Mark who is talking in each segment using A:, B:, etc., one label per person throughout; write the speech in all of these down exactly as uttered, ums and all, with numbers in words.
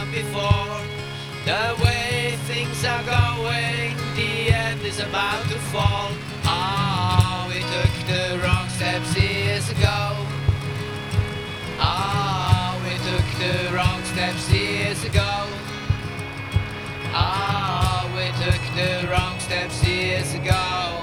A: done before. The way things are going, the end is about to fall. Ah, we took the wrong steps years ago. Ah, we took the wrong steps years ago. Ah, we took the wrong steps years ago.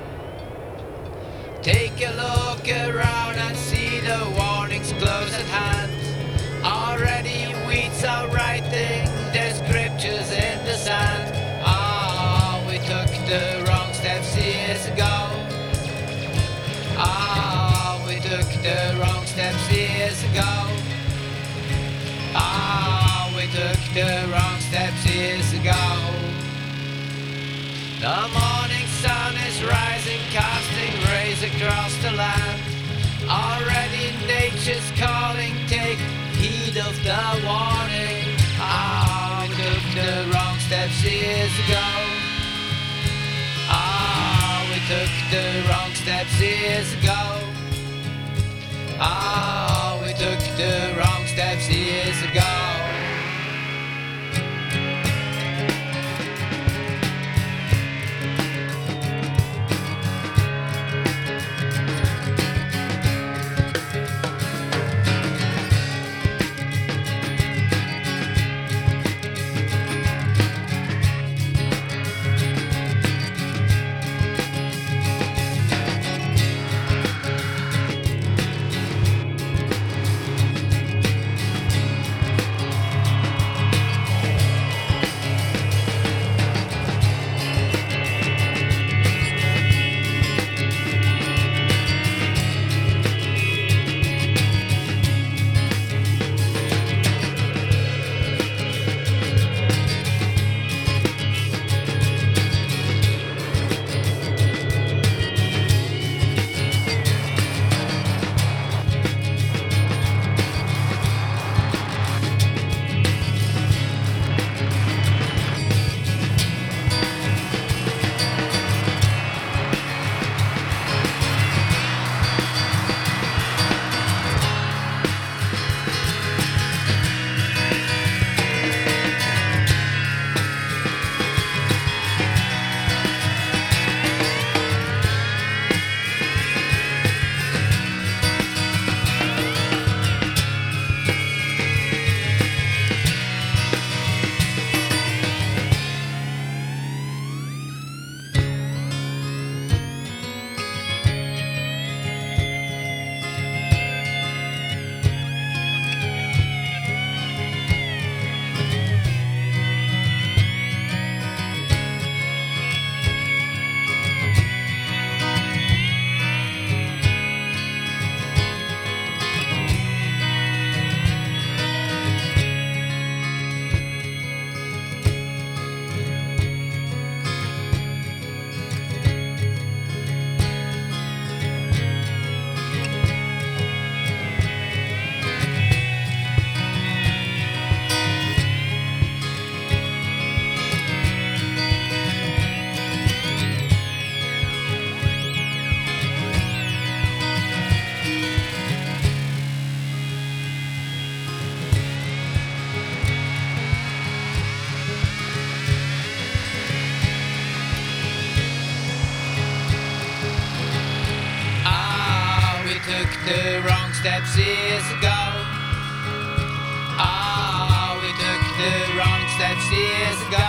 A: Take a look around and see the warnings close at hand. Already weeds are writing their scriptures in the sand. Ah, we took the wrong steps years ago. Ah, we took the wrong steps years ago. Ah, we took the wrong steps years ago. The morning sun is rising, casting rays across the land. Already nature's calling, take heed of the warning. Ah, we took the wrong steps years ago. Ah, we took the wrong steps years ago. Ah, we took the wrong steps years ago. The wrong steps years ago. Ah, we took the wrong steps years ago.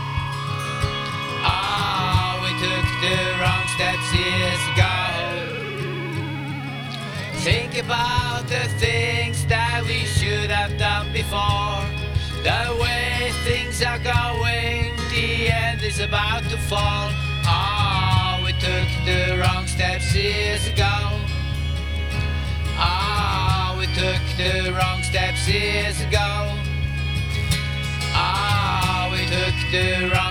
A: Ah, we took the wrong steps years ago. Think about the things that we should have done before. The way things are going, the end is about to fall. Ah, we took the wrong steps years ago. Ah, we took the wrong steps years ago. Ah, we took the wrong